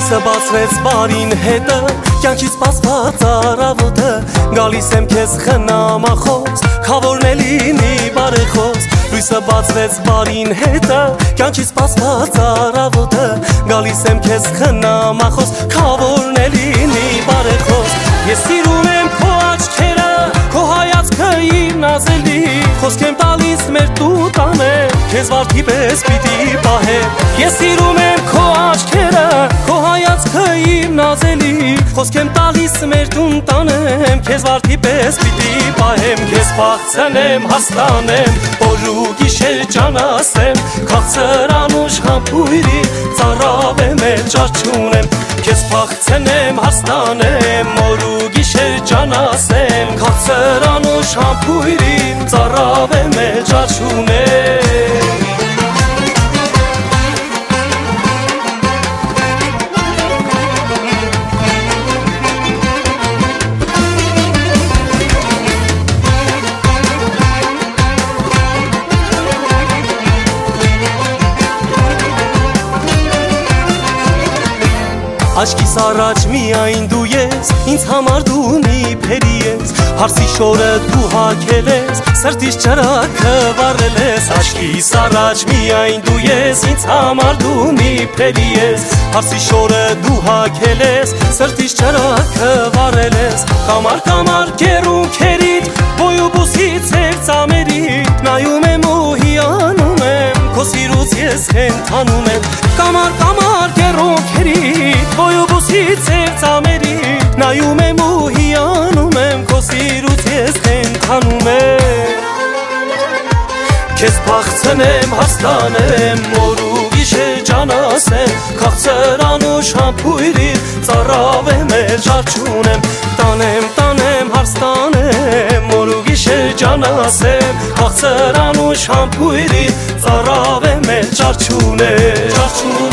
Լույսը բացվեց բարին հետը, կյանքից սպասված առավոտը, գալիս եմ քեզ խնամախոս, քավոր լինի բարեխոս։ Լույսը բացվեց բարին հետը, կյանքից սպասված առավոտը, գալիս եմ քեզ խնամախոս, քավոր լինի բարեխոս։ Ես սիրում եմ քո աչքերը, քո հայացքը իմ նազելի, խոսք եմ տալիս մեր տուտանը, քեզ վարդի պես պիտի պահեմ։ Ես սիրում եմ քո աչքերը, քո հայացքը իմ նազելի, խոսք եմ տալիս մեր տունտանեմ, քեզ վարդի պես պիտի պահեմ։ Քեզ փախցնեմ, հասկանեմ, օր ու գիշեր ջանասեմ, քաղցր անուշ համբույրի, ծառավեմ էլ ճարչունեմ։ Քեզ փախցնեմ, հասկանեմ, օր ու գիշեր ջանասեմ, քաղցր անուշ համբույրի, ծառավեմ էլ ճարչունեմ։ Աչքիս առաջ միայն դու ես, ինձ համար դու մի փերի ես, հարսի շորը դու հագել ես, սրտիս ճրագը վառել ես։ Աչքիս առաջ միայն դու ես, ինձ համար դու մի փերի ես, հարսի շորը դու հագել ես, սրտիս ճրագը վառել ես։ Կամար կամար գերունքերիդ, բոյուբուսից էր ծամերիդ, նայում եմ ու հիանում եմ, քո սիրուց ես խենթանում եմ։ Կամար կամար գերունքերիդ, բոյուբուսից էր ծամերիդ, նայում եմ ու հիանում եմ, քո սիրուց ես խենթանում եմ։ Քեզ փախցնեմ, հասկանեմ, օր ու գիշեր ջանասեմ, քաղցր անուշ համբույրի, ծառավեմ էլ ճարչունեմ։ Տանեմ, հարստանեմ, օր ու գիշեր ջանասեմ, քաղցր անուշ համբույրի, ծառավեմ էլ ճարչունեմ։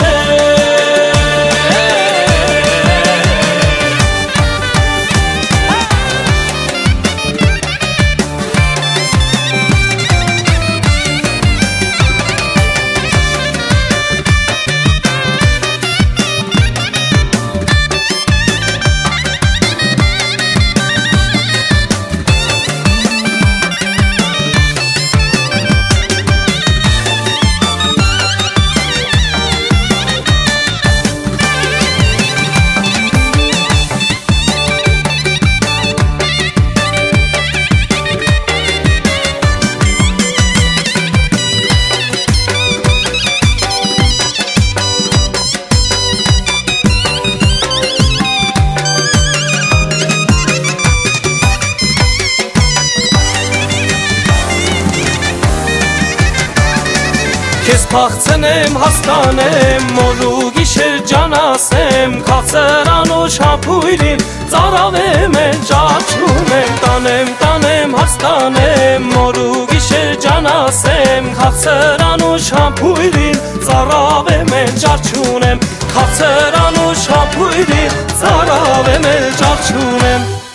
Քեզ փախցնեմ, հասկանեմ, օր ու գիշեր ջանասեմ, քաղցր անուշ համբույրին, ծառավեմ էլ ճարչունեմ։ Տանեմ, հասկանեմ, օր ու գիշեր ջանասեմ, քաղցր անուշ համբույրին, ծառավեմ էլ ճարչունեմ։ Քաղցր անուշ համբույրին, ծառավեմ էլ ճարչունեմ։